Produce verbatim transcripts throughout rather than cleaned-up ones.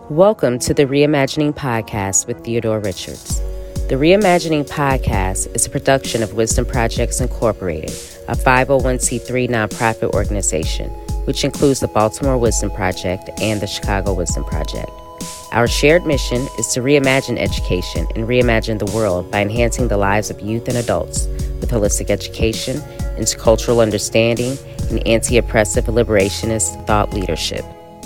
Welcome to the Reimagining Podcast with Theodore Richards. The Reimagining Podcast is a production of Wisdom Projects Incorporated, a five oh one c three nonprofit organization, which includes the Baltimore Wisdom Project and the Chicago Wisdom Project. Our shared mission is to reimagine education and reimagine the world by enhancing the lives of youth and adults with holistic education, intercultural understanding, and anti-oppressive liberationist thought leadership.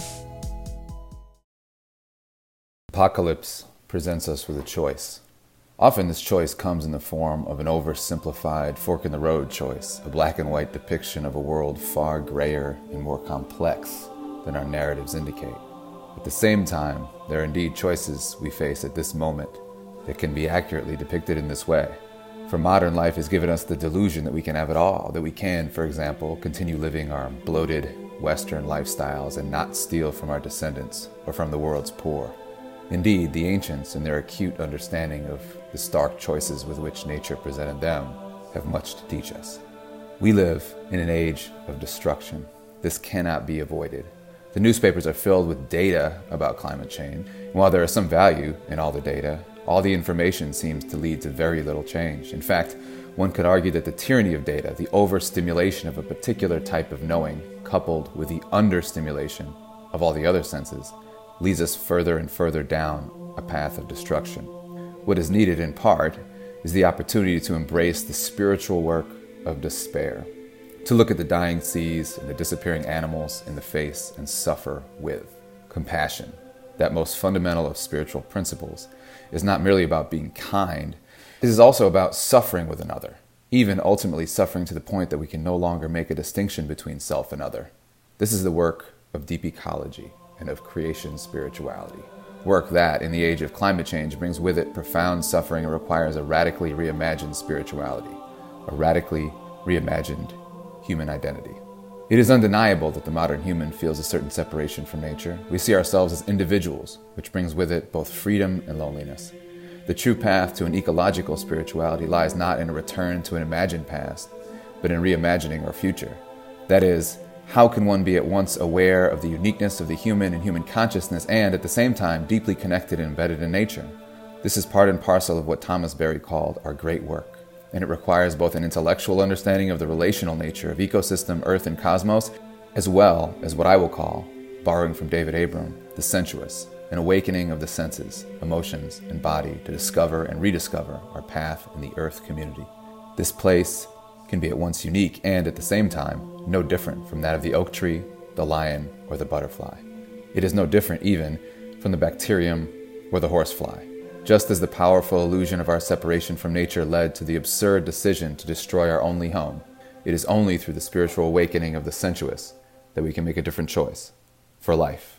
Apocalypse presents us with a choice. Often this choice comes in the form of an oversimplified fork-in-the-road choice, a black and white depiction of a world far grayer and more complex than our narratives indicate. At the same time, there are indeed choices we face at this moment that can be accurately depicted in this way. For modern life has given us the delusion that we can have it all, that we can, for example, continue living our bloated Western lifestyles and not steal from our descendants or from the world's poor. Indeed, the ancients, in their acute understanding of the stark choices with which nature presented them, have much to teach us. We live in an age of destruction. This cannot be avoided. The newspapers are filled with data about climate change. And while there is some value in all the data, all the information seems to lead to very little change. In fact, one could argue that the tyranny of data, the overstimulation of a particular type of knowing, coupled with the understimulation of all the other senses, leads us further and further down a path of destruction. What is needed in part is the opportunity to embrace the spiritual work of despair, to look at the dying seas and the disappearing animals in the face and suffer with compassion. That most fundamental of spiritual principles is not merely about being kind, it is also about suffering with another, even ultimately suffering to the point that we can no longer make a distinction between self and other. This is the work of deep ecology and of creation spirituality. Work that, in the age of climate change, brings with it profound suffering and requires a radically reimagined spirituality, a radically reimagined human identity. It is undeniable that the modern human feels a certain separation from nature. We see ourselves as individuals, which brings with it both freedom and loneliness. The true path to an ecological spirituality lies not in a return to an imagined past, but in reimagining our future. That is, how can one be at once aware of the uniqueness of the human and human consciousness and, at the same time, deeply connected and embedded in nature? This is part and parcel of what Thomas Berry called our great work, and it requires both an intellectual understanding of the relational nature of ecosystem, earth, and cosmos, as well as what I will call, borrowing from David Abram, the sensuous, an awakening of the senses, emotions, and body to discover and rediscover our path in the earth community. This place can be at once unique and, at the same time, no different from that of the oak tree, the lion, or the butterfly. It is no different even from the bacterium or the horsefly. Just as the powerful illusion of our separation from nature led to the absurd decision to destroy our only home, it is only through the spiritual awakening of the sensuous that we can make a different choice for life.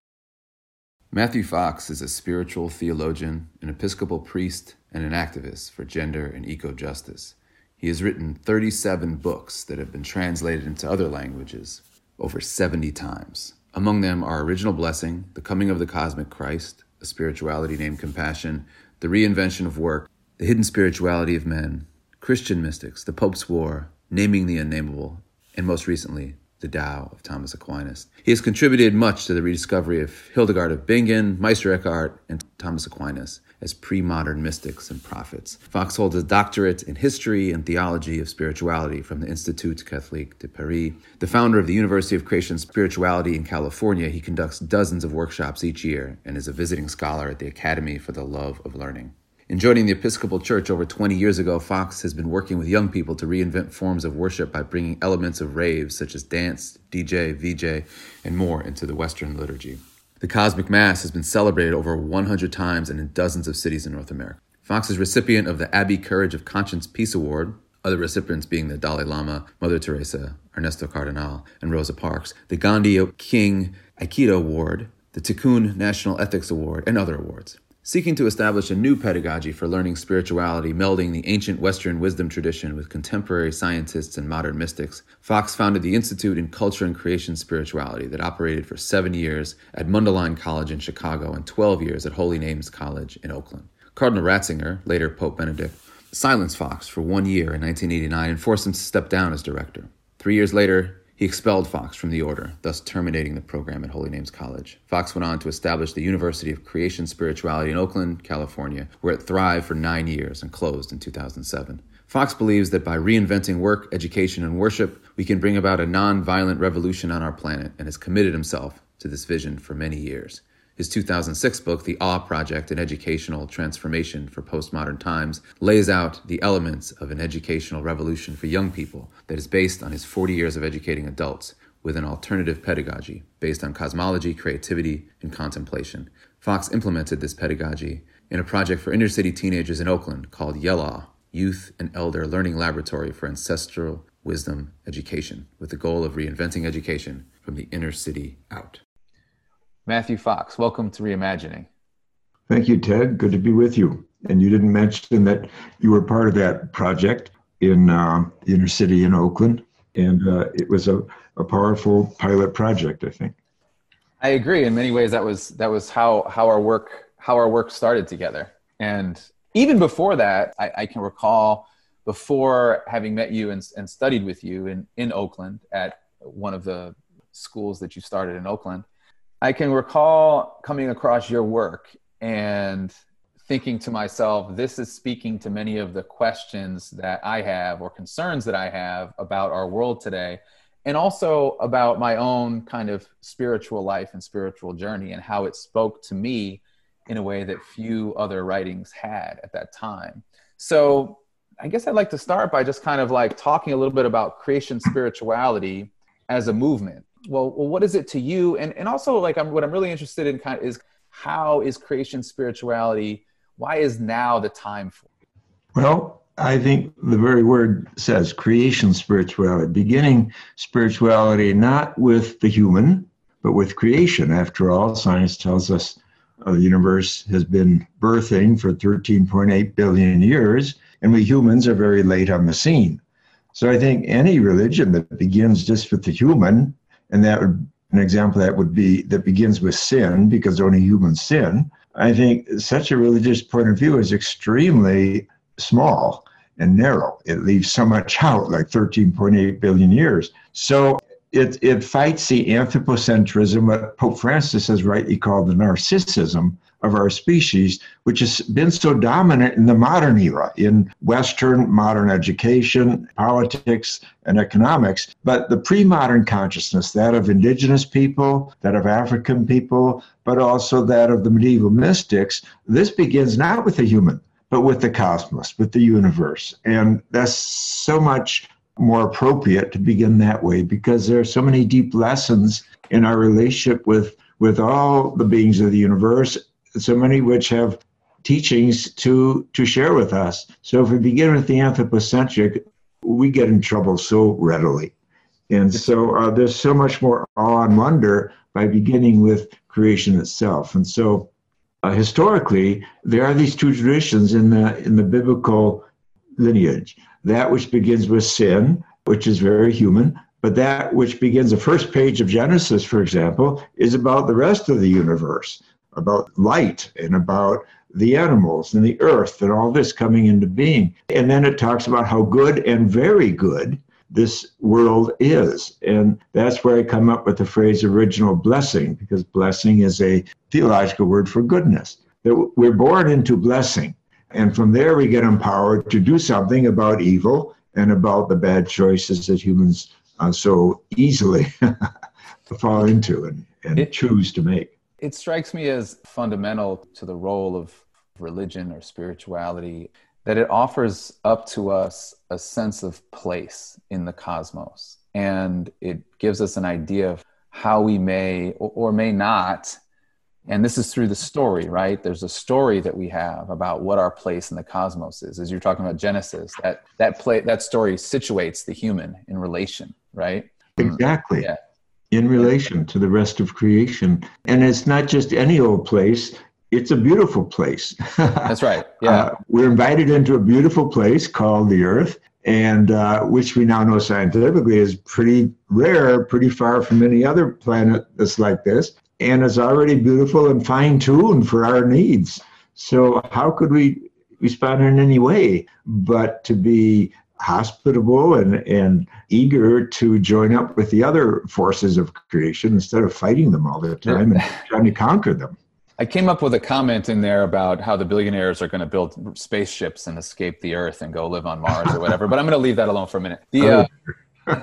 Matthew Fox is a spiritual theologian, an Episcopal priest, and an activist for gender and eco-justice. He has written thirty-seven books that have been translated into other languages over seventy times. Among them are Original Blessing, The Coming of the Cosmic Christ, A Spirituality Named Compassion, The Reinvention of Work, The Hidden Spirituality of Men, Christian Mystics, The Pope's War, Naming the Unnameable, and most recently, The Tao of Thomas Aquinas. He has contributed much to the rediscovery of Hildegard of Bingen, Meister Eckhart, and Thomas Aquinas as pre-modern mystics and prophets. Fox holds a doctorate in history and theology of spirituality from the Institut Catholique de Paris. The founder of the University of Creation Spirituality in California, he conducts dozens of workshops each year and is a visiting scholar at the Academy for the Love of Learning. In joining the Episcopal Church over twenty years ago, Fox has been working with young people to reinvent forms of worship by bringing elements of raves such as dance, D J, V J, and more into the Western liturgy. The Cosmic Mass has been celebrated over one hundred times and in dozens of cities in North America. Fox is recipient of the Abbey Courage of Conscience Peace Award, other recipients being the Dalai Lama, Mother Teresa, Ernesto Cardenal, and Rosa Parks, the Gandhi King Aikido Award, the Tikkun National Ethics Award, and other awards. Seeking to establish a new pedagogy for learning spirituality, melding the ancient Western wisdom tradition with contemporary scientists and modern mystics, Fox founded the Institute in Culture and Creation Spirituality that operated for seven years at Mundelein College in Chicago and twelve years at Holy Names College in Oakland. Cardinal Ratzinger, later Pope Benedict, silenced Fox for one year in nineteen eighty-nine and forced him to step down as director. Three years later, he He expelled Fox from the order, thus terminating the program at Holy Names College. Fox went on to establish the University of Creation Spirituality in Oakland, California, where it thrived for nine years and closed in two thousand seven. Fox believes that by reinventing work, education, and worship, we can bring about a non-violent revolution on our planet, and has committed himself to this vision for many years. His two thousand six book, The Awe Project, An Educational Transformation for Postmodern Times, lays out the elements of an educational revolution for young people that is based on his forty years of educating adults with an alternative pedagogy based on cosmology, creativity, and contemplation. Fox implemented this pedagogy in a project for inner-city teenagers in Oakland called YELAW, Youth and Elder Learning Laboratory for Ancestral Wisdom Education, with the goal of reinventing education from the inner city out. Matthew Fox, welcome to Reimagining. Thank you, Ted. Good to be with you. And you didn't mention that you were part of that project in uh, the inner city in Oakland, and uh, it was a, a powerful pilot project, I think. I agree. In many ways, that was that was how how our work how our work started together. And even before that, I, I can recall before having met you and, and studied with you in, in Oakland at one of the schools that you started in Oakland, I can recall coming across your work and thinking to myself, this is speaking to many of the questions that I have or concerns that I have about our world today, and also about my own kind of spiritual life and spiritual journey and how it spoke to me in a way that few other writings had at that time. So I guess I'd like to start by just kind of like talking a little bit about creation spirituality as a movement. Well, well, what is it to you? And and also, like, I'm what I'm really interested in kind of is how is creation spirituality? Why is now the time for it? Well, I think the very word says creation spirituality, beginning spirituality not with the human, but with creation. After all, science tells us uh, the universe has been birthing for thirteen point eight billion years, and we humans are very late on the scene. So I think any religion that begins just with the human, and that would, an example that would be, that begins with sin, because only humans sin, I think such a religious point of view is extremely small and narrow. It leaves so much out, like thirteen point eight billion years. So it, it fights the anthropocentrism, what Pope Francis has rightly called the narcissism of our species, which has been so dominant in the modern era, in Western modern education, politics, and economics. But the pre-modern consciousness, that of indigenous people, that of African people, but also that of the medieval mystics, this begins not with the human, but with the cosmos, with the universe. And that's so much more appropriate to begin that way, because there are so many deep lessons in our relationship with, with all the beings of the universe, so many which have teachings to, to share with us. So if we begin with the anthropocentric, we get in trouble so readily. And so uh, there's so much more awe and wonder by beginning with creation itself. And so uh, historically, there are these two traditions in the, in the biblical lineage. That which begins with sin, which is very human, but that which begins the first page of Genesis, for example, is about the rest of the universe, about light and about the animals and the earth and all this coming into being. And then it talks about how good and very good this world is. And that's where I come up with the phrase original blessing, because blessing is a theological word for goodness. That we're born into blessing. And from there we get empowered to do something about evil and about the bad choices that humans uh, so easily fall into and, and it, choose to make. It strikes me as fundamental to the role of religion or spirituality that it offers up to us a sense of place in the cosmos. And it gives us an idea of how we may or, or may not, and this is through the story, right? There's a story that we have about what our place in the cosmos is. As you're talking about Genesis, that that play, that story situates the human in relation, right? Exactly. Yeah. In relation to the rest of creation. And it's not just any old place, it's a beautiful place. That's right. Yeah. Uh, we're invited into a beautiful place called the Earth, and uh, which we now know scientifically is pretty rare, pretty far from any other planet that's like this, and is already beautiful and fine-tuned for our needs. So how could we respond in any way but to be hospitable and, and eager to join up with the other forces of creation instead of fighting them all the time and trying to conquer them. I came up with a comment in there about how the billionaires are going to build spaceships and escape the Earth and go live on Mars or whatever, but I'm going to leave that alone for a minute. The, uh,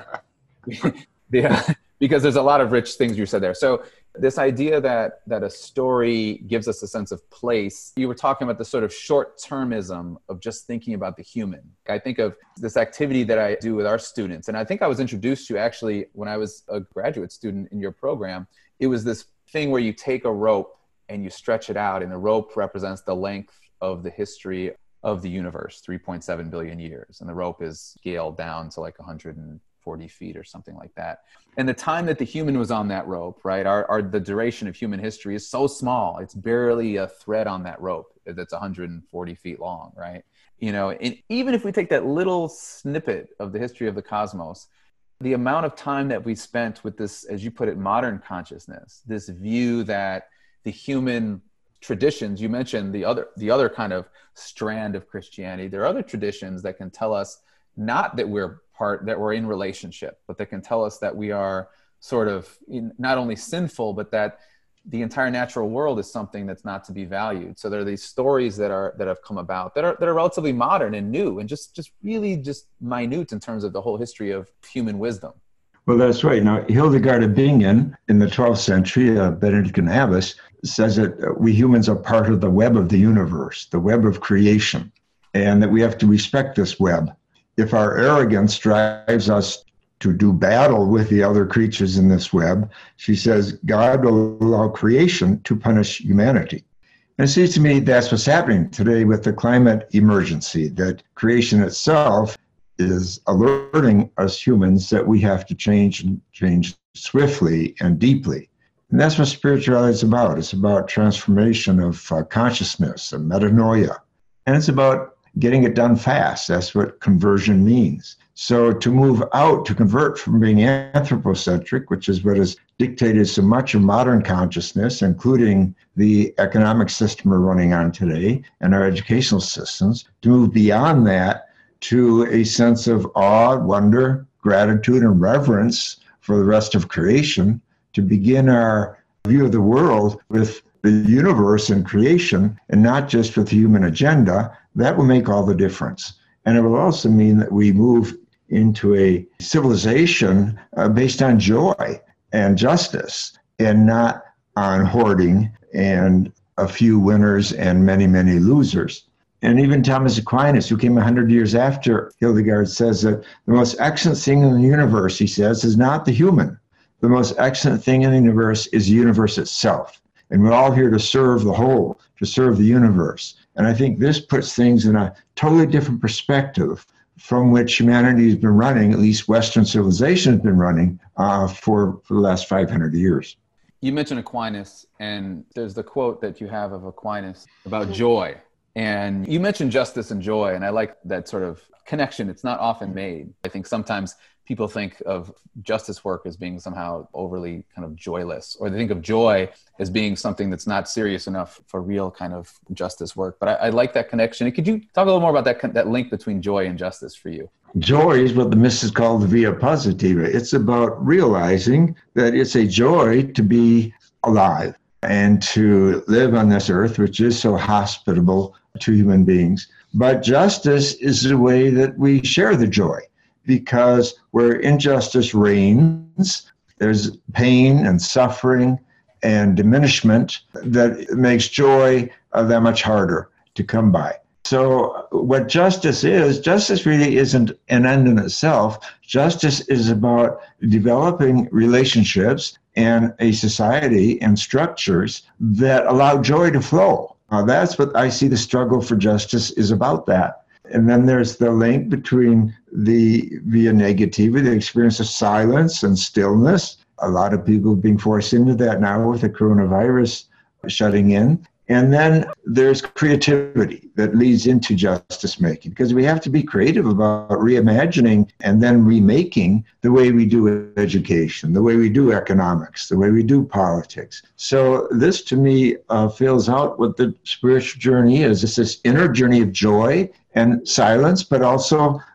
the, uh, because there's a lot of rich things you said there. So this idea that that a story gives us a sense of place, you were talking about the sort of short-termism of just thinking about the human. I think of this activity that I do with our students, and I think I was introduced to actually when I was a graduate student in your program. It was this thing where you take a rope and you stretch it out, and the rope represents the length of the history of the universe, three point seven billion years, and the rope is scaled down to like one hundred forty feet or something like that. And the time that the human was on that rope, right, our, our the duration of human history is so small. It's barely a thread on that rope that's one hundred forty feet long, right? You know, and even if we take that little snippet of the history of the cosmos, the amount of time that we spent with this, as you put it, modern consciousness, this view that the human traditions, you mentioned the other the other kind of strand of Christianity, there are other traditions that can tell us not that we're part, that we're in relationship, but that can tell us that we are sort of in, not only sinful, but that the entire natural world is something that's not to be valued. So there are these stories that are that have come about that are that are relatively modern and new and just just really just minute in terms of the whole history of human wisdom. Well, that's right. Now, Hildegard of Bingen in the twelfth century, uh, Benedictine abbess, says that we humans are part of the web of the universe, the web of creation, and that we have to respect this web. If our arrogance drives us to do battle with the other creatures in this web, she says, God will allow creation to punish humanity. And it seems to me that's what's happening today with the climate emergency, that creation itself is alerting us humans that we have to change and change swiftly and deeply. And that's what spirituality is about. It's about transformation of uh, consciousness and metanoia. And it's about getting it done fast. That's what conversion means. So to move out, to convert from being anthropocentric, which is what has dictated so much of modern consciousness, including the economic system we're running on today and our educational systems, to move beyond that to a sense of awe, wonder, gratitude, and reverence for the rest of creation, to begin our view of the world with the universe and creation and not just with the human agenda, that will make all the difference. And it will also mean that we move into a civilization uh, based on joy and justice and not on hoarding and a few winners and many, many losers. And even Thomas Aquinas, who came one hundred years after Hildegard, says that the most excellent thing in the universe, he says, is not the human. The most excellent thing in the universe is the universe itself. And we're all here to serve the whole, to serve the universe. And I think this puts things in a totally different perspective from which humanity has been running, at least Western civilization has been running uh, for, for the last five hundred years. You mentioned Aquinas, and there's the quote that you have of Aquinas about joy. And you mentioned justice and joy, and I like that sort of connection. It's not often made. I think sometimes people think of justice work as being somehow overly kind of joyless, or they think of joy as being something that's not serious enough for real kind of justice work. But I, I like that connection. And could you talk a little more about that that link between joy and justice for you? Joy is what the mystics call the via positiva. It's about realizing that it's a joy to be alive and to live on this earth, which is so hospitable to human beings. But justice is the way that we share the joy, because where injustice reigns, there's pain and suffering and diminishment that makes joy uh, that much harder to come by. So what justice is, justice really isn't an end in itself. Justice is about developing relationships and a society and structures that allow joy to flow. Uh, that's what I see the struggle for justice is about, that. And then there's the link between the via negativa, the experience of silence and stillness. A lot of people being forced into that now with the coronavirus shutting in. And then there's creativity that leads into justice making, because we have to be creative about reimagining and then remaking the way we do education, the way we do economics, the way we do politics. So this, to me, uh, fills out what the spiritual journey is. It's this inner journey of joy and silence, but also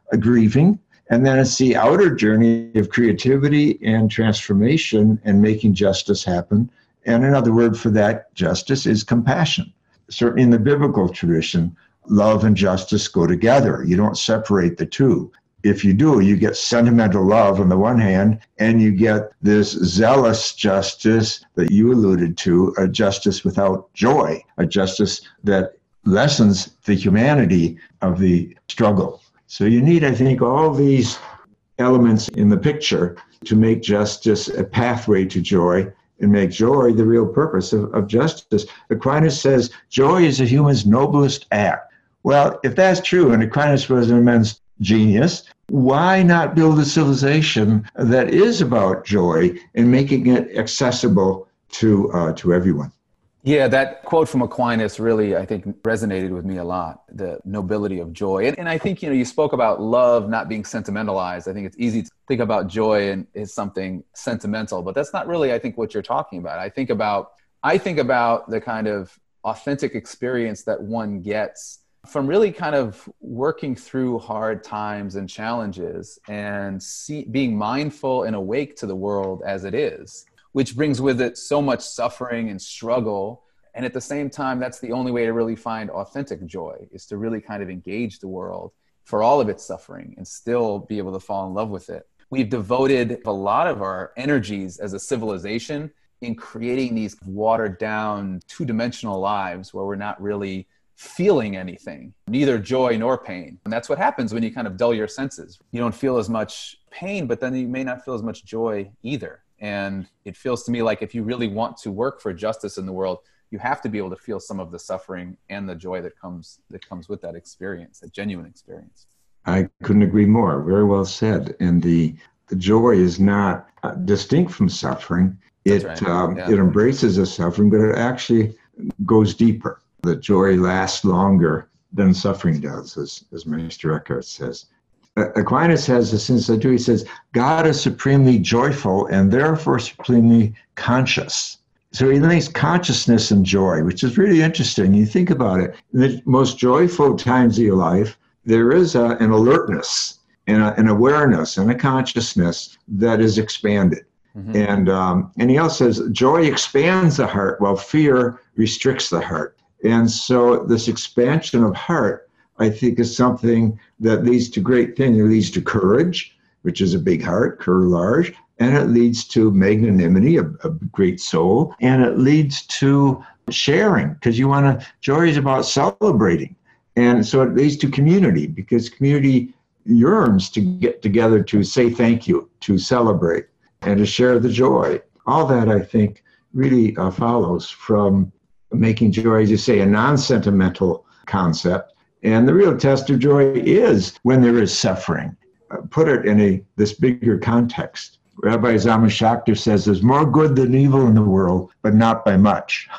a grieving. And then it's the outer journey of creativity and transformation and making justice happen. And another word for that justice is compassion. Certainly in the biblical tradition, love and justice go together. You don't separate the two. If you do, you get sentimental love on the one hand, and you get this zealous justice that you alluded to, a justice without joy, a justice that lessens the humanity of the struggle. So you need, I think, all these elements in the picture to make justice a pathway to joy and make joy the real purpose of, of justice. Aquinas says, joy is a human's noblest act. Well, if that's true, and Aquinas was an immense genius, why not build a civilization that is about joy and making it accessible to uh, to everyone? Yeah, that quote from Aquinas really, I think, resonated with me a lot, the nobility of joy. And, and I think, you know, you spoke about love not being sentimentalized. I think it's easy to think about joy and is something sentimental, but that's not really, I think, what you're talking about. I think about, I think about the kind of authentic experience that one gets from really kind of working through hard times and challenges and see, being mindful and awake to the world as it is, which brings with it so much suffering and struggle. And at the same time, that's the only way to really find authentic joy, is to really kind of engage the world for all of its suffering and still be able to fall in love with it. We've devoted a lot of our energies as a civilization in creating these watered down two-dimensional lives where we're not really feeling anything, neither joy nor pain. And that's what happens when you kind of dull your senses. You don't feel as much pain, but then you may not feel as much joy either. And it feels to me like if you really want to work for justice in the world, you have to be able to feel some of the suffering and the joy that comes that comes with that experience, that genuine experience. I couldn't agree more. Very well said. And the, the joy is not uh, distinct from suffering. It, That's right. um, yeah. it embraces the suffering, but it actually goes deeper. The joy lasts longer than suffering does, as, as Meister Eckhart says. Aquinas has this insight too. He says, God is supremely joyful and therefore supremely conscious. So he links consciousness and joy, which is really interesting. You think about it. In the most joyful times of your life, there is a, an alertness and a, an awareness and a consciousness that is expanded. Mm-hmm. And, um, and he also says, joy expands the heart while fear restricts the heart. And so this expansion of heart, I think, is something that leads to great things. It leads to courage, which is a big heart, cœur large, and it leads to magnanimity, a, a great soul, and it leads to sharing, because you want to, joy is about celebrating. And so it leads to community, because community yearns to get together to say thank you, to celebrate, and to share the joy. All that, I think, really uh, follows from making joy, as you say, a non-sentimental concept. And the real test of joy is when there is suffering. Uh, put it in a this bigger context. Rabbi Zalman Schachter says there's more good than evil in the world, but not by much,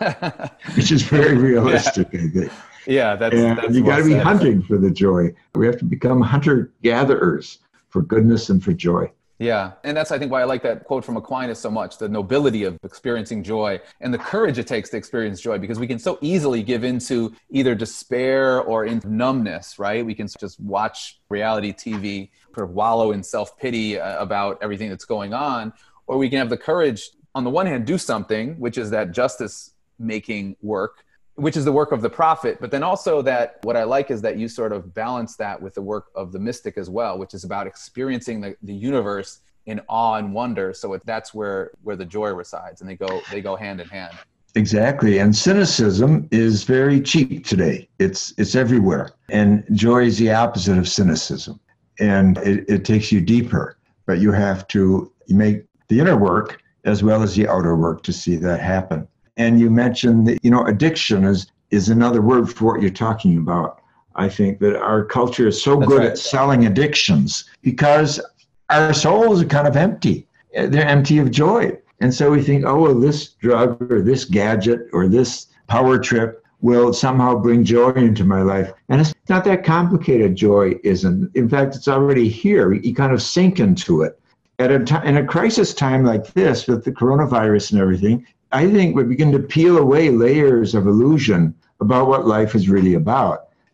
which is very realistic, yeah. I think. Yeah, that's, and that's you got to be said. hunting for the joy. We have to become hunter-gatherers for goodness and for joy. Yeah. And that's, I think, why I like that quote from Aquinas so much, the nobility of experiencing joy and the courage it takes to experience joy, because we can so easily give into either despair or into numbness, right? We can just watch reality T V, sort of wallow in self-pity uh, about everything that's going on, or we can have the courage, on the one hand, do something, which is that justice-making work, which is the work of the prophet. But then also that what I like is that you sort of balance that with the work of the mystic as well, which is about experiencing the, the universe in awe and wonder. So it, that's where, where the joy resides, and they go, they go hand in hand. Exactly. And cynicism is very cheap today. It's, it's everywhere. And joy is the opposite of cynicism. And it, it takes you deeper, but you have to make the inner work as well as the outer work to see that happen. And you mentioned that, you know, addiction is, is another word for what you're talking about. I think that our culture is so That's good right. at selling addictions because our souls are kind of empty. They're empty of joy. And so we think, oh, well, this drug or this gadget or this power trip will somehow bring joy into my life. And it's not that complicated, joy isn't. In fact, it's already here. You kind of sink into it. At a time, in a crisis time like this, with the coronavirus and everything, I think we begin to peel away layers of illusion about what life is really about.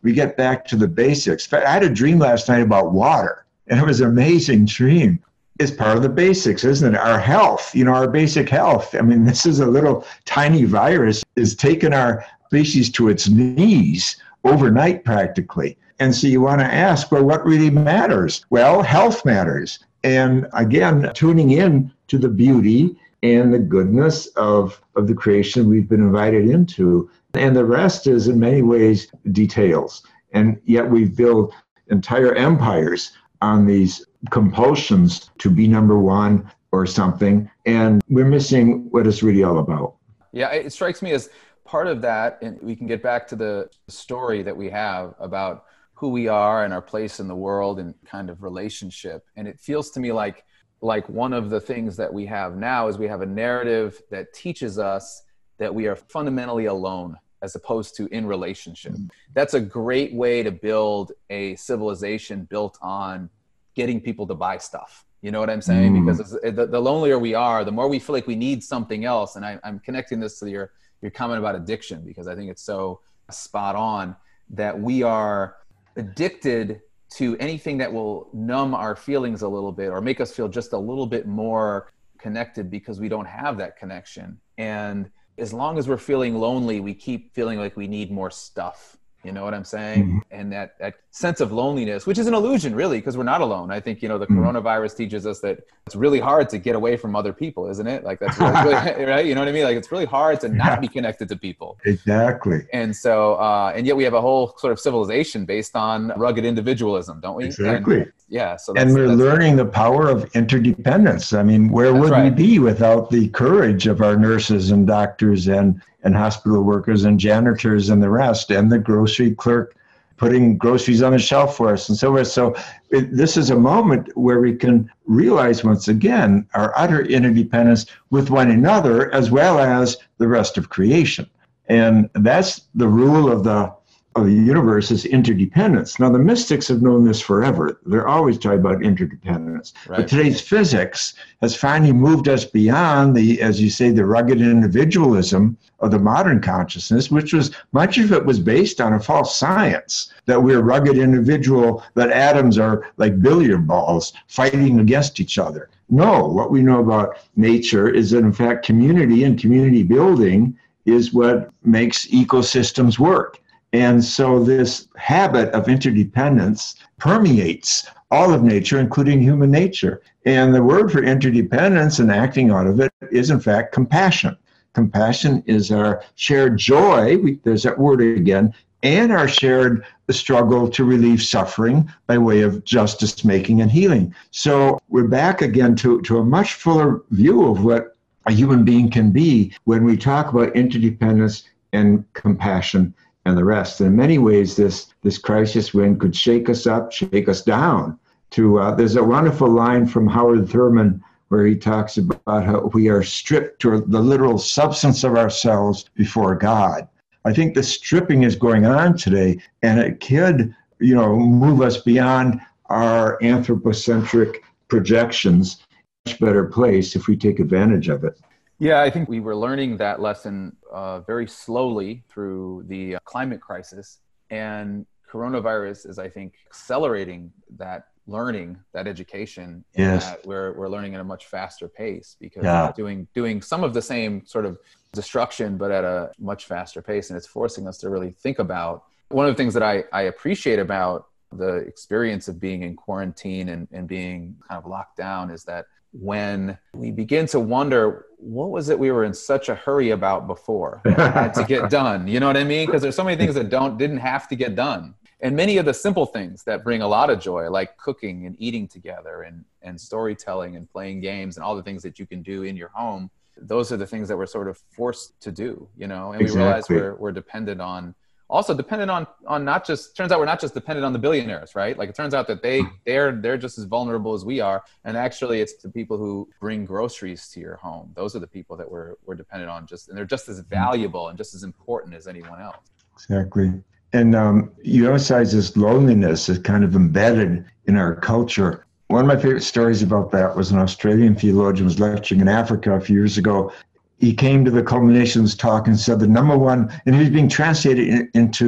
we get back to the basics. In fact, I had a dream last night about water, and it was an amazing dream. It's part of the basics, isn't it? Our health, you know, our basic health. I mean, this is a little tiny virus is taking our species to its knees overnight practically. And so you want to ask, well, what really matters? Well, health matters. And again, tuning in to the beauty and the goodness of, of the creation we've been invited into. And the rest is in many ways details. And yet we've built entire empires on these compulsions to be number one or something. And we're missing what it's really all about. Yeah, it strikes me as part of that, and we can get back to the story that we have about who we are and our place in the world and kind of relationship. And it feels to me like like one of the things that we have now is we have a narrative that teaches us that we are fundamentally alone as opposed to in relationship. That's a great way to build a civilization built on getting people to buy stuff. You know what I'm saying? Mm. Because it's, the, the lonelier we are, the more we feel like we need something else. And I, I'm connecting this to your, your comment about addiction, because I think it's so spot on that we are addicted to anything that will numb our feelings a little bit or make us feel just a little bit more connected because we don't have that connection. And as long as we're feeling lonely, we keep feeling like we need more stuff. You know what I'm saying? Mm-hmm. And that, that sense of loneliness, which is an illusion really, because we're not alone. I think, you know, the mm-hmm. coronavirus teaches us that it's really hard to get away from other people, isn't it? Like that's really, really right. You know what I mean? Like it's really hard to not be connected to people. Exactly. And so, uh, and yet we have a whole sort of civilization based on rugged individualism, don't we? Exactly. And, yeah. So that's, and we're that's learning the power of interdependence. I mean, where That's would right. we be without the courage of our nurses and doctors and, and hospital workers and janitors and the rest, and the grocery clerk putting groceries on the shelf for us and so forth. So it, this is a moment where we can realize once again our utter interdependence with one another as well as the rest of creation. And that's the rule of the of the universe, is interdependence. Now, the mystics have known this forever. They're always talking about interdependence. Right. But today's physics has finally moved us beyond the, as you say, the rugged individualism of the modern consciousness, which was, much of it was based on a false science, that we're rugged individual, that atoms are like billiard balls fighting against each other. No, what we know about nature is that, in fact, community and community building is what makes ecosystems work. And so this habit of interdependence permeates all of nature, including human nature. And the word for interdependence and acting out of it is, in fact, compassion. Compassion is our shared joy, we, there's that word again, and our shared struggle to relieve suffering by way of justice making and healing. So we're back again to, to a much fuller view of what a human being can be when we talk about interdependence and compassion and the rest. And in many ways, this this crisis wind could shake us up, shake us down. To uh, there's a wonderful line from Howard Thurman where he talks about how we are stripped to the literal substance of ourselves before God. I think the stripping is going on today, and it could, you know, move us beyond our anthropocentric projections. Much better place if we take advantage of it. Yeah, I think we were learning that lesson uh, very slowly through the uh, climate crisis, and coronavirus is, I think, accelerating that learning, that education. Yes. That we're we're learning at a much faster pace because yeah. we're doing doing some of the same sort of destruction, but at a much faster pace, and it's forcing us to really think about. One of the things that I, I appreciate about the experience of being in quarantine and, and being kind of locked down is that when we begin to wonder, what was it we were in such a hurry about before that had to get done? You know what I mean? Because there's so many things that don't didn't have to get done. And many of the simple things that bring a lot of joy, like cooking and eating together and, and storytelling and playing games and all the things that you can do in your home, those are the things that we're sort of forced to do, you know? And exactly. we realize we're we're dependent on Also dependent on, on not just, turns out we're not just dependent on the billionaires, right? Like it turns out that they, they're, they're just as vulnerable as we are. And actually it's the people who bring groceries to your home. Those are the people that we're, we're dependent on just, and they're just as valuable and just as important as anyone else. Exactly. And um, you emphasize this loneliness is kind of embedded in our culture. One of my favorite stories about that was an Australian theologian was lecturing in Africa a few years ago. He came to the culminations talk and said the number one, and he was being translated in, into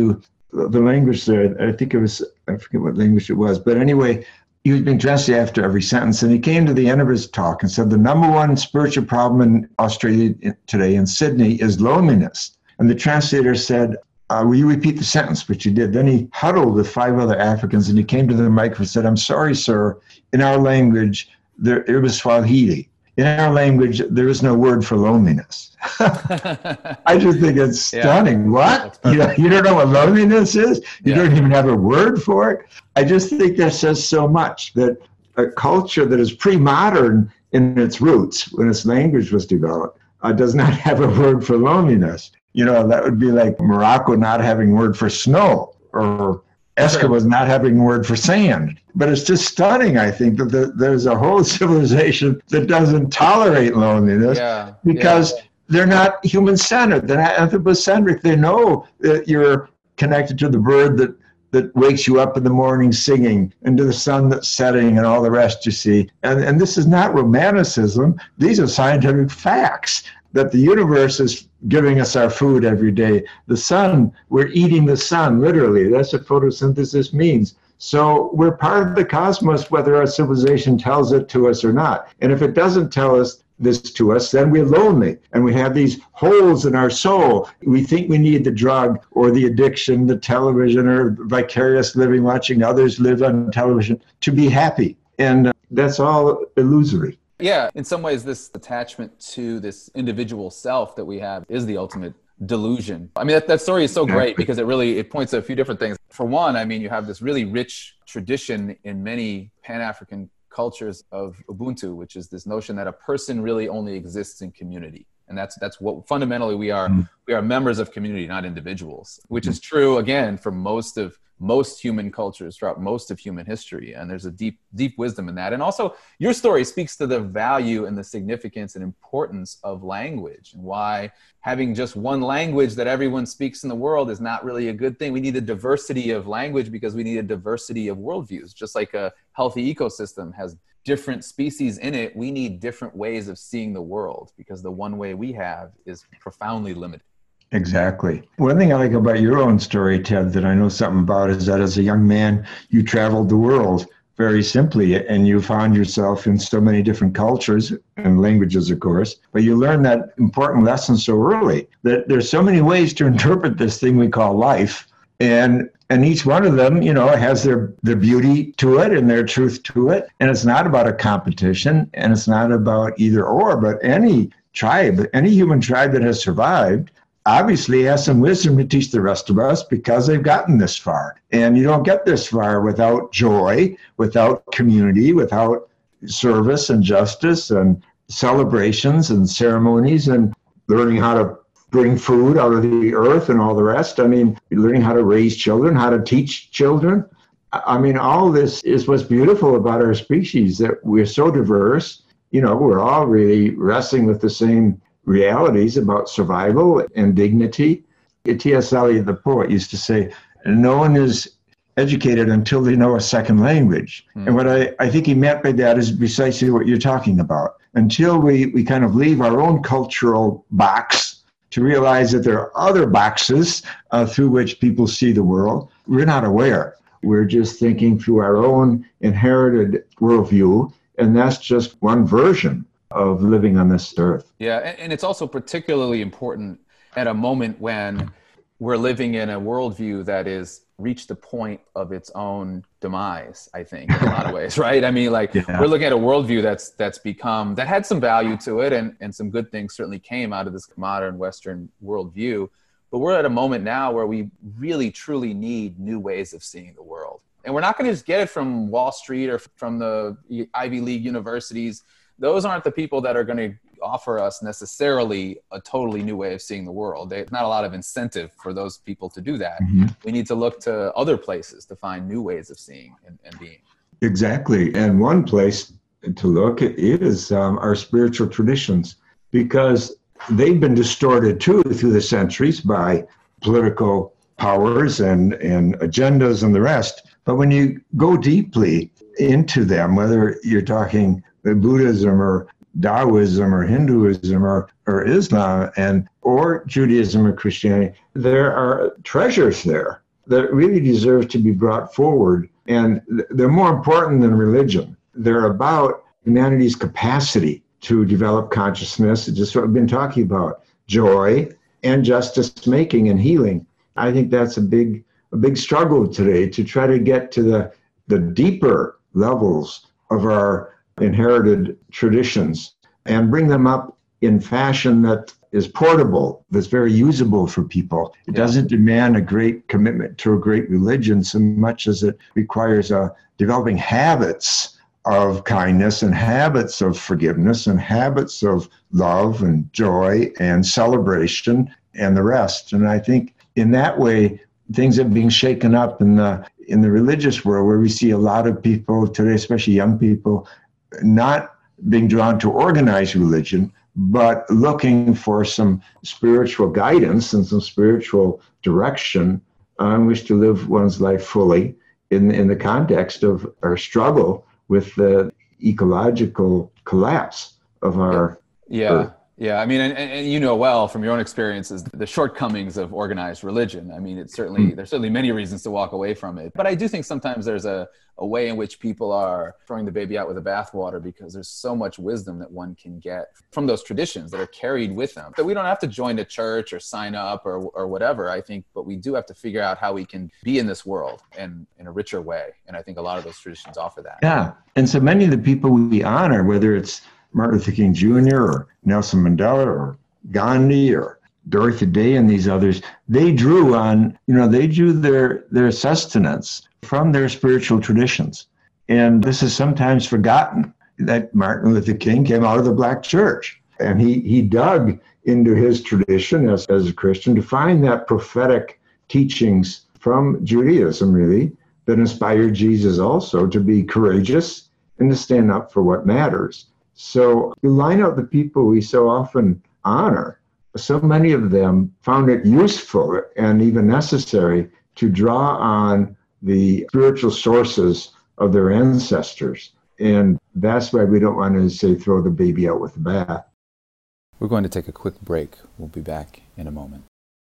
the, the language there, I think it was, I forget what language it was, but anyway, he was being translated after every sentence. And he came to the end of his talk and said, the number one spiritual problem in Australia today, in Sydney, is loneliness. And the translator said, uh, will you repeat the sentence? Which he did. Then he huddled with five other Africans and he came to the microphone and said, I'm sorry, sir. In our language, there, it was Swahili. In our language, there is no word for loneliness. I just think it's stunning. Yeah. What? You, know, you don't know what loneliness is? You yeah. don't even have a word for it? I just think that says so much, that a culture that is pre-modern in its roots, when its language was developed, uh, does not have a word for loneliness. You know, that would be like Morocco not having a word for snow, or Eskimos not having a word for sand. But it's just stunning, I think, that the, there's a whole civilization that doesn't tolerate loneliness yeah, because yeah. they're not human-centered. They're not anthropocentric. They know that you're connected to the bird that, that wakes you up in the morning singing, and to the sun that's setting and all the rest, you see. And, and this is not romanticism. These are scientific facts, that the universe is giving us our food every day. The sun, we're eating the sun, literally. That's what photosynthesis means. So we're part of the cosmos, whether our civilization tells it to us or not. And if it doesn't tell us this to us, then we're lonely. And we have these holes in our soul. We think we need the drug or the addiction, the television, or vicarious living, watching others live on television to be happy. And that's all illusory. Yeah, in some ways, this attachment to this individual self that we have is the ultimate delusion. I mean, that, that story is so great because it really, it points to a few different things. For one, I mean, you have this really rich tradition in many Pan-African cultures of Ubuntu, which is this notion that a person really only exists in community. And that's that's what fundamentally we are. Mm. We are members of community, not individuals, which is true, again, for most of most human cultures throughout most of human history. And there's a deep, deep wisdom in that. And also your story speaks to the value and the significance and importance of language, and why having just one language that everyone speaks in the world is not really a good thing. We need a diversity of language because we need a diversity of worldviews. Just like a healthy ecosystem has different species in it, we need different ways of seeing the world because the one way we have is profoundly limited. Exactly. One thing I like about your own story, Ted, that I know something about is that as a young man, you traveled the world very simply, and you found yourself in so many different cultures and languages, of course, but you learned that important lesson so early that there's so many ways to interpret this thing we call life. And and each one of them, you know, has their, their beauty to it and their truth to it. And it's not about a competition, and it's not about either or, but any tribe, any human tribe that has survived obviously has some wisdom to teach the rest of us because they've gotten this far. And you don't get this far without joy, without community, without service and justice and celebrations and ceremonies and learning how to bring food out of the earth and all the rest. I mean, learning how to raise children, how to teach children. I mean, all this is what's beautiful about our species, that we're so diverse. You know, we're all really wrestling with the same realities about survival and dignity. T S Eliot, the poet, used to say, no one is educated until they know a second language. Mm. And what I, I think he meant by that is precisely what you're talking about. Until we, we kind of leave our own cultural box to realize that there are other boxes uh, through which people see the world, we're not aware. We're just thinking through our own inherited worldview, and that's just one version of living on this earth. Yeah, and it's also particularly important at a moment when we're living in a worldview that is reached the point of its own demise, I think, in a lot of ways, right? I mean, like, yeah. We're looking at a worldview that's that's become, that had some value to it, and, and some good things certainly came out of this modern Western worldview. But we're at a moment now where we really, truly need new ways of seeing the world. And we're not going to just get it from Wall Street or from the Ivy League universities. Those aren't the people that are going to offer us necessarily a totally new way of seeing the world. There's not a lot of incentive for those people to do that. Mm-hmm. We need to look to other places to find new ways of seeing and, and being. Exactly. And one place to look is um, our spiritual traditions, because they've been distorted too through the centuries by political powers and, and agendas and the rest. But when you go deeply into them, whether you're talking Buddhism or Taoism or Hinduism or, or Islam and or Judaism or Christianity, there are treasures there that really deserve to be brought forward. And they're more important than religion. They're about humanity's capacity to develop consciousness, just what we've been talking about, joy and justice making and healing. I think that's a big a big struggle today, to try to get to the, the deeper levels of our inherited traditions and bring them up in fashion that is portable, that's very usable for people. It doesn't demand a great commitment to a great religion so much as it requires uh, developing habits of kindness and habits of forgiveness and habits of love and joy and celebration and the rest. And I think in that way, things are being shaken up in the in the religious world, where we see a lot of people today, especially young people, not being drawn to organized religion, but looking for some spiritual guidance and some spiritual direction on which to live one's life fully in, in the context of our struggle with the ecological collapse of our yeah. earth. Yeah, I mean, and, and you know well from your own experiences the shortcomings of organized religion. I mean, it's certainly mm. there's certainly many reasons to walk away from it. But I do think sometimes there's a, a way in which people are throwing the baby out with the bathwater, because there's so much wisdom that one can get from those traditions that are carried with them. That we don't have to join a church or sign up or or whatever, I think, but we do have to figure out how we can be in this world and in a richer way. And I think a lot of those traditions offer that. Yeah, and so many of the people we honor, whether it's Martin Luther King Junior or Nelson Mandela or Gandhi or Dorothy Day and these others, they drew on, you know, they drew their, their sustenance from their spiritual traditions. And this is sometimes forgotten, that Martin Luther King came out of the Black church. And he, he dug into his tradition as, as a Christian to find that prophetic teachings from Judaism, really, that inspired Jesus also to be courageous and to stand up for what matters. So you line out the people we so often honor. So many of them found it useful and even necessary to draw on the spiritual sources of their ancestors. And that's why we don't want to say throw the baby out with the bath. We're going to take a quick break. We'll be back in a moment.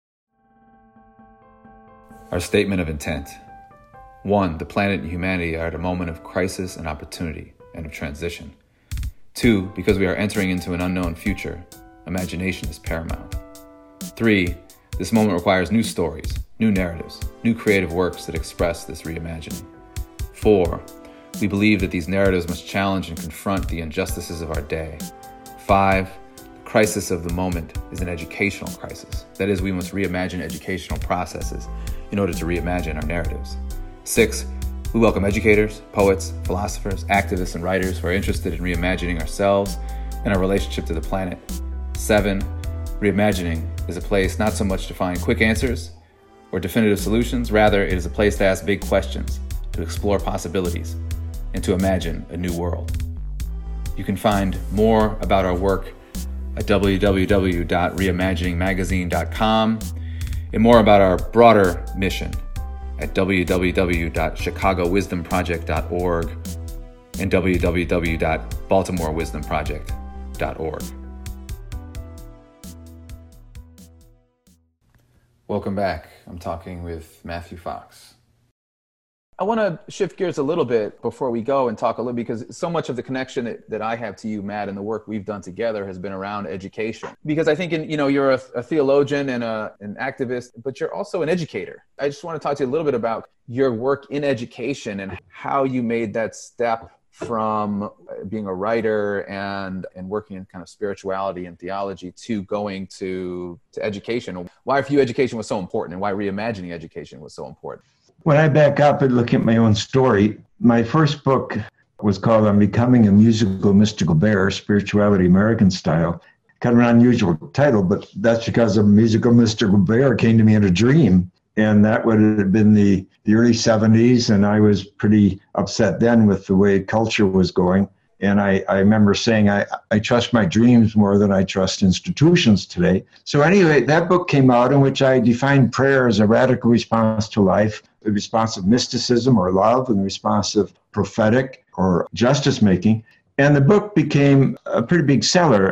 Our statement of intent. One, the planet and humanity are at a moment of crisis and opportunity and of transition. Two, because we are entering into an unknown future, imagination is paramount. Three, this moment requires new stories, new narratives, new creative works that express this reimagining. Four, we believe that these narratives must challenge and confront the injustices of our day. Five, the crisis of the moment is an educational crisis. That is, we must reimagine educational processes in order to reimagine our narratives. Six, we welcome educators, poets, philosophers, activists, and writers who are interested in reimagining ourselves and our relationship to the planet. Seven, reimagining is a place not so much to find quick answers or definitive solutions. Rather, it is a place to ask big questions, to explore possibilities, and to imagine a new world. You can find more about our work at w w w dot reimagining magazine dot com and more about our broader mission at w w w dot chicago wisdom project dot org and w w w dot baltimore wisdom project dot org. Welcome back. I'm talking with Matthew Fox. I want to shift gears a little bit before we go and talk a little, because so much of the connection that, that I have to you, Matt, and the work we've done together has been around education. Because I think, in, you know, you're a, a theologian and a, an activist, but you're also an educator. I just want to talk to you a little bit about your work in education and how you made that step from being a writer and, and working in kind of spirituality and theology to going to, to education. Why for you education was so important, and why reimagining education was so important. When I back up and look at my own story, my first book was called On Becoming a Musical Mystical Bear, Spirituality American Style. Kind of an unusual title, but that's because a musical mystical bear came to me in a dream. And that would have been the, the early seventies. And I was pretty upset then with the way culture was going. And I, I remember saying, I, I trust my dreams more than I trust institutions today. So anyway, that book came out in which I defined prayer as a radical response to life, the response of mysticism or love, and the response of prophetic or justice making. And the book became a pretty big seller.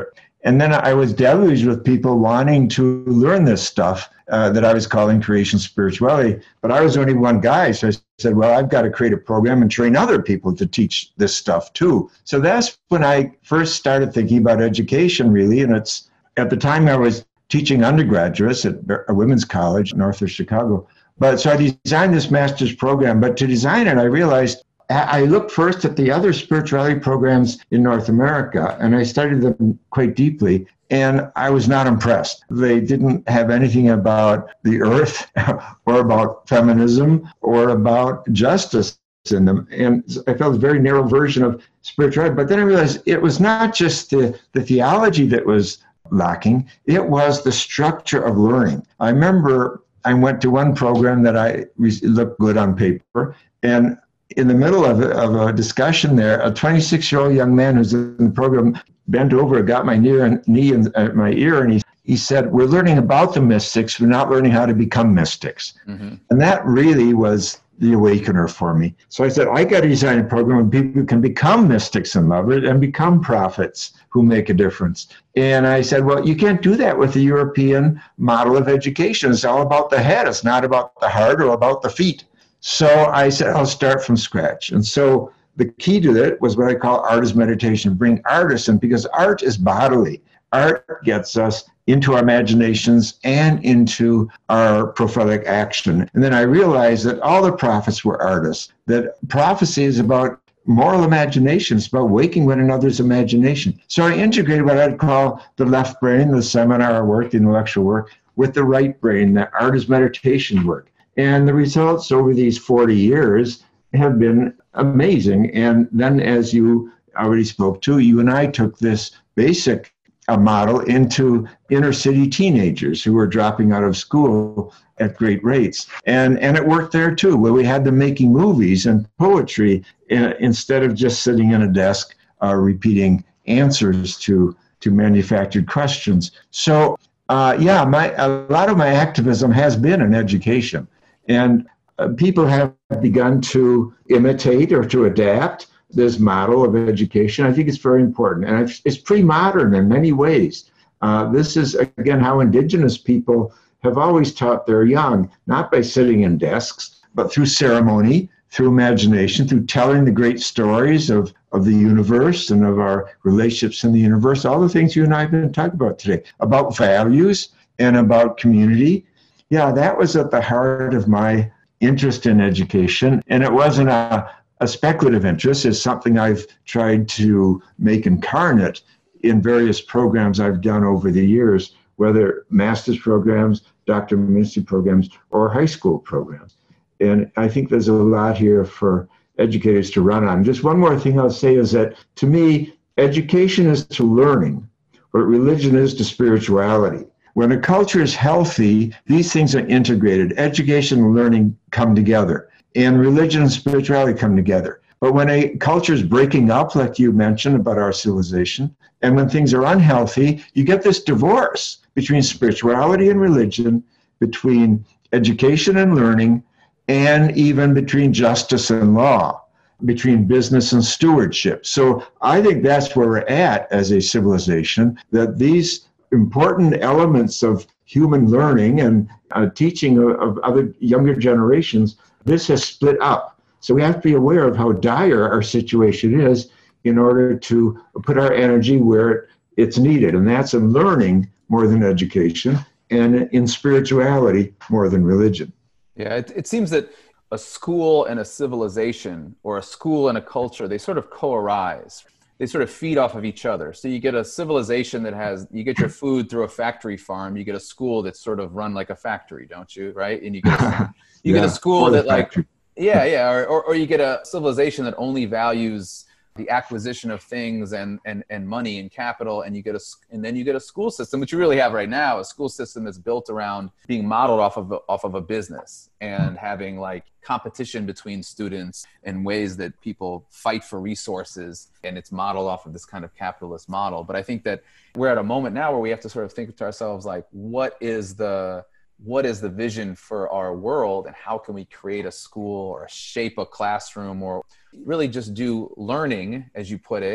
And then I was deluged with people wanting to learn this stuff uh, that I was calling creation spirituality. But I was only one guy. So I said, well, I've got to create a program and train other people to teach this stuff too. So that's when I first started thinking about education, really. And it's at the time I was teaching undergraduates at a women's college north of Chicago. But so I designed this master's program. But to design it, I realized I looked first at the other spirituality programs in North America, and I studied them quite deeply, and I was not impressed. They didn't have anything about the earth or about feminism or about justice in them. And I felt a very narrow version of spirituality. But then I realized it was not just the, the theology that was lacking, it was the structure of learning. I remember I went to one program that I looked good on paper, and in the middle of a, of a discussion there, a twenty-six-year-old young man who's in the program bent over, got my knee, and, knee in uh, my ear, and he, he said, we're learning about the mystics, we're not learning how to become mystics. Mm-hmm. And that really was the awakener for me. So I said, I got to design a program where people can become mystics and lovers and become prophets who make a difference. And I said, well, you can't do that with the European model of education. It's all about the head. It's not about the heart or about the feet. So I said, I'll start from scratch. And so the key to it was what I call art is meditation, bring artists in, because art is bodily. Art gets us into our imaginations and into our prophetic action. And then I realized that all the prophets were artists, that prophecy is about moral imagination. It's about waking one another's imagination. So I integrated what I'd call the left brain, the seminar work, the intellectual work, with the right brain, the art is meditation work. And the results over these forty years have been amazing. And then, as you already spoke to, you and I took this basic uh, model into inner city teenagers who were dropping out of school at great rates. And, and it worked there too, where we had them making movies and poetry uh, instead of just sitting in a desk uh, repeating answers to, to manufactured questions. So, uh, yeah, my a lot of my activism has been in education. And uh, people have begun to imitate or to adapt this model of education. I think it's very important. And it's, it's pre-modern in many ways. Uh, this is, again, how indigenous people have always taught their young, not by sitting in desks, but through ceremony, through imagination, through telling the great stories of, of the universe and of our relationships in the universe, all the things you and I have been talking about today, about values and about community. Yeah, that was at the heart of my interest in education. And it wasn't a, a speculative interest. It's something I've tried to make incarnate in various programs I've done over the years, whether master's programs, doctoral ministry programs, or high school programs. And I think there's a lot here for educators to run on. Just one more thing I'll say is that, to me, education is to learning what religion is to spirituality. When a culture is healthy, these things are integrated. Education and learning come together, and religion and spirituality come together. But when a culture is breaking up, like you mentioned about our civilization, and when things are unhealthy, you get this divorce between spirituality and religion, between education and learning, and even between justice and law, between business and stewardship. So I think that's where we're at as a civilization, that these important elements of human learning and uh, teaching of, of other younger generations, this has split up. So we have to be aware of how dire our situation is in order to put our energy where it's needed. And that's in learning more than education, and in spirituality more than religion. Yeah, it, it seems that a school and a civilization, or a school and a culture, they sort of co-arise. They sort of feed off of each other. So you get a civilization that has, you get your food through a factory farm. You get a school that's sort of run like a factory, don't you? Right? And you get a, you yeah, get a school that like, factory. yeah, yeah. Or, or, or you get a civilization that only values the acquisition of things and, and, and money and capital. And you get a, and then you get a school system, which you really have right now, a school system that's built around being modeled off of, a, off of a business and having like competition between students in ways that people fight for resources. And it's modeled off of this kind of capitalist model. But I think that we're at a moment now where we have to sort of think to ourselves, like, what is the, what is the vision for our world, and how can we create a school or shape a classroom, or really just do learning, as you put it,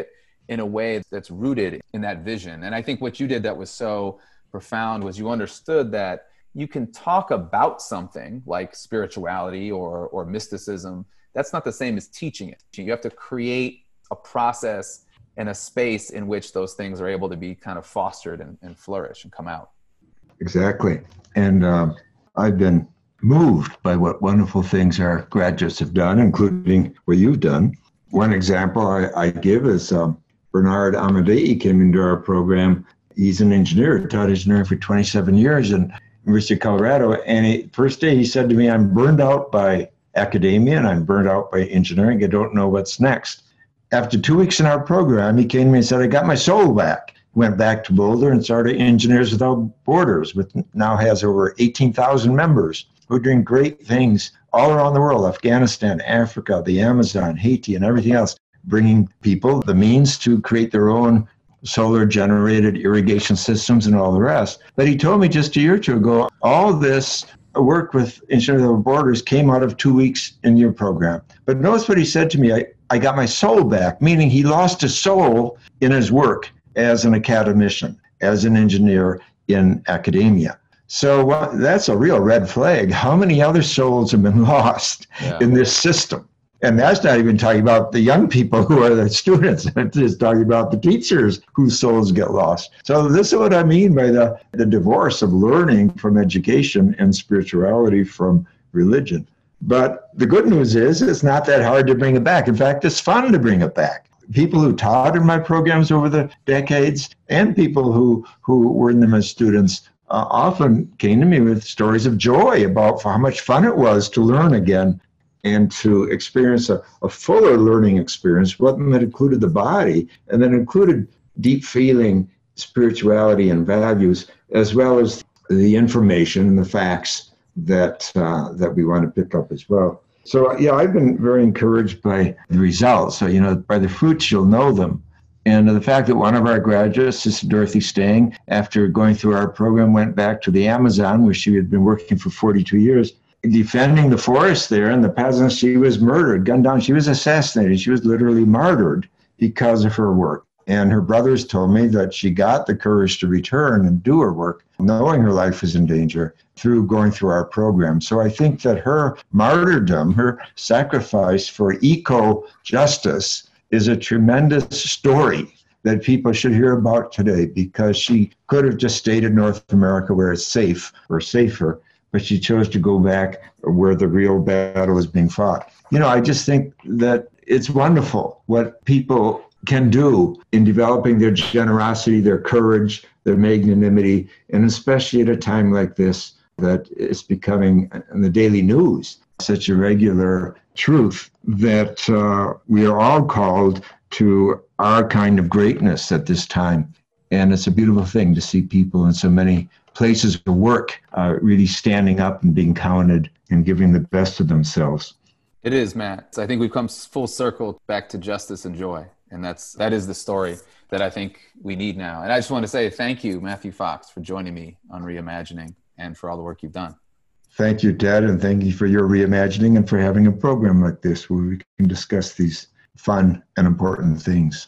in a way that's rooted in that vision. And I think what you did that was so profound was you understood that you can talk about something like spirituality or, or mysticism. That's not the same as teaching it. You have to create a process and a space in which those things are able to be kind of fostered and, and flourish and come out. Exactly. And uh, I've been moved by what wonderful things our graduates have done, including what you've done. One example I, I give is um, Bernard Amadei came into our program. He's an engineer, taught engineering for twenty-seven years in University of Colorado. And he, first day he said to me, I'm burned out by academia and I'm burned out by engineering. I don't know what's next. After two weeks in our program, he came to me and said, I got my soul back. Went back to Boulder and started Engineers Without Borders, which now has over eighteen thousand members who are doing great things all around the world, Afghanistan, Africa, the Amazon, Haiti, and everything else, bringing people the means to create their own solar-generated irrigation systems and all the rest. But he told me just a year or two ago, all this work with Engineers Without Borders came out of two weeks in your program. But notice what he said to me, I, I got my soul back, meaning he lost his soul in his work as an academician, as an engineer in academia. So well, that's a real red flag. How many other souls have been lost yeah. in this system? And that's not even talking about the young people who are the students. It's just talking about the teachers whose souls get lost. So this is what I mean by the, the divorce of learning from education and spirituality from religion. But the good news is it's not that hard to bring it back. In fact, it's fun to bring it back. People who taught in my programs over the decades and people who, who were in them as students uh, often came to me with stories of joy about how much fun it was to learn again and to experience a, a fuller learning experience, one that included the body and then included deep feeling, spirituality, and values, as well as the information and the facts that uh, that we want to pick up as well. So, yeah, I've been very encouraged by the results. So, you know, by the fruits, you'll know them. And the fact that one of our graduates, Sister Dorothy Stang, after going through our program, went back to the Amazon, where she had been working for forty-two years, defending the forest there and the peasants. She was murdered, gunned down. She was assassinated. She was literally martyred because of her work. And her brothers told me that she got the courage to return and do her work, knowing her life was in danger, through going through our program. So I think that her martyrdom, her sacrifice for eco-justice, is a tremendous story that people should hear about today, because she could have just stayed in North America where it's safe or safer, but she chose to go back where the real battle is being fought. You know, I just think that it's wonderful what people can do in developing their generosity, their courage, their magnanimity, and especially at a time like this that is becoming in the daily news such a regular truth that uh, we are all called to our kind of greatness at this time. And it's a beautiful thing to see people in so many places of work uh, really standing up and being counted and giving the best of themselves. It is, Matt. I think we've come full circle back to justice and joy. And that's that is the story that I think we need now. And I just want to say thank you, Matthew Fox, for joining me on Reimagining and for all the work you've done. Thank you, Ted, and thank you for your reimagining and for having a program like this where we can discuss these fun and important things.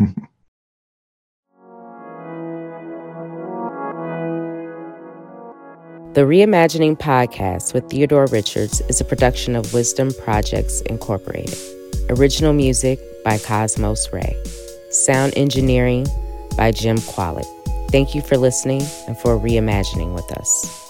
The Reimagining Podcast with Theodore Richards is a production of Wisdom Projects Incorporated. Original music by Cosmos Ray. Sound engineering by Jim Quallett. Thank you for listening and for reimagining with us.